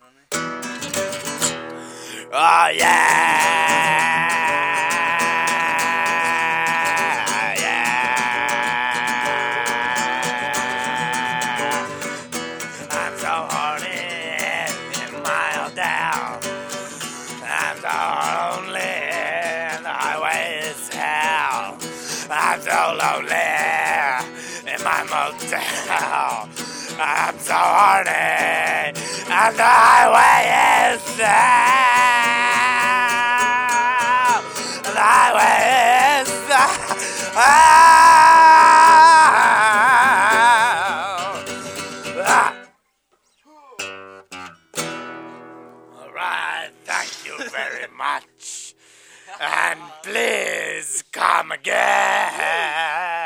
Oh yeah, yeah. I'm so horny in my old town. I'm so lonely and the highway is hell. I'm so lonely in my motel. I'm so horny and the highway is hell. The highway is hell. All right, thank you very much. And please come again.